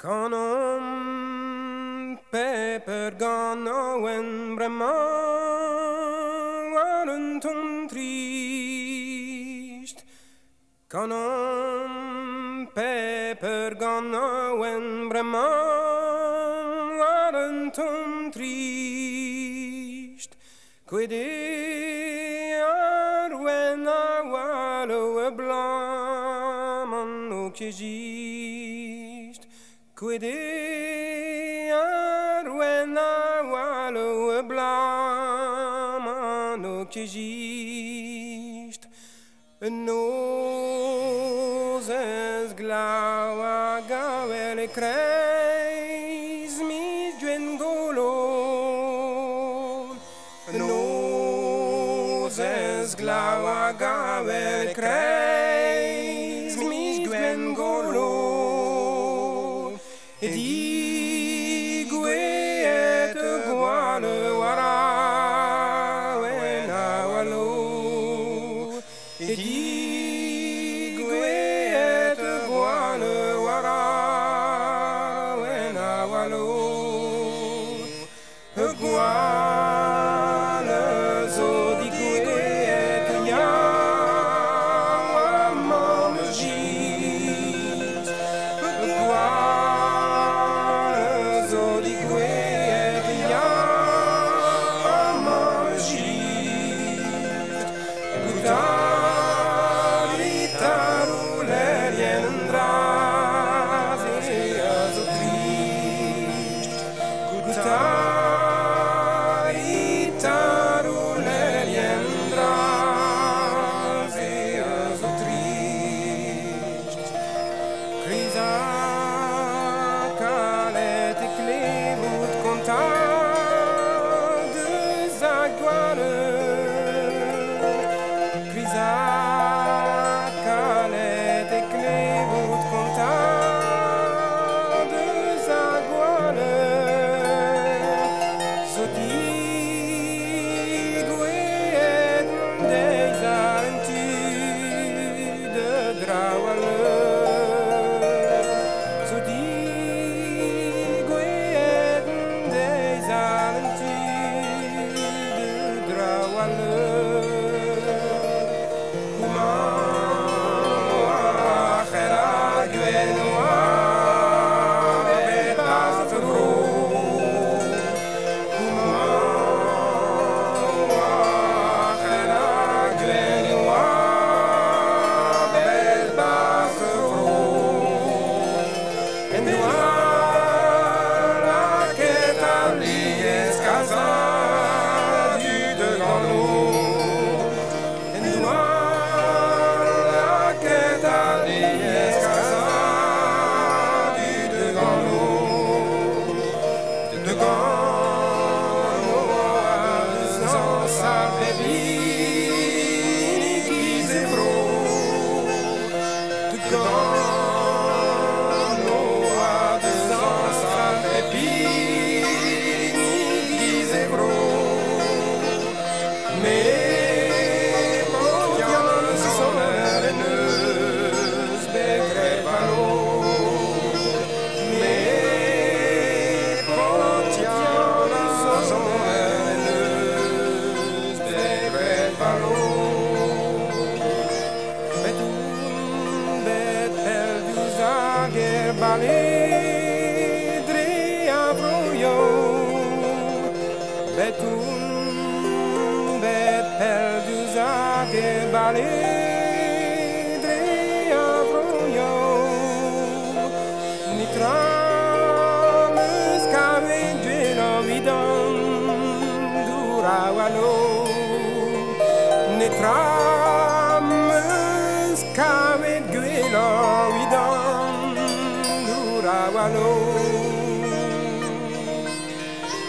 Kanon peper gana wen brema waren ton triest. Kanon peper gana wen brema waren ton triest. Quede wen a walo blam an ook jeest. Quede when I wallow a blam an ook jeest. Nozes glawa gawele kreis mis dwen golo. Nozes glawa gawele kreis mis dwen golo. Di gweet gwale wara wen a walo. Di gweet gwale wara wen a walo. Gwale zo di gweet ya mam jeest. Betun bet perdu zage baledre avroyo. Nitrames kamen dwelo vidon dura walo. Nitrames kamen dwelo vidon dura walo.